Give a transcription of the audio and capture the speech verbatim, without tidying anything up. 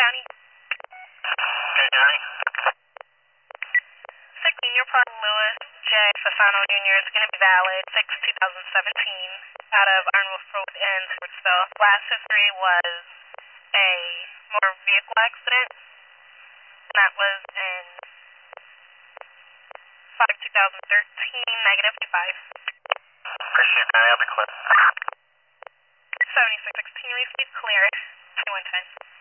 County. Okay, Johnny. sixteen, your Park Lewis J. Fasano Junior is going to be valid six twenty seventeen out of Arnwolf Road in Swartzville. Last history was a motor vehicle accident. That was in five twenty thirteen, negative five. Appreciate that. I'll be clear. seventy-six sixteen, receive clear. two one ten.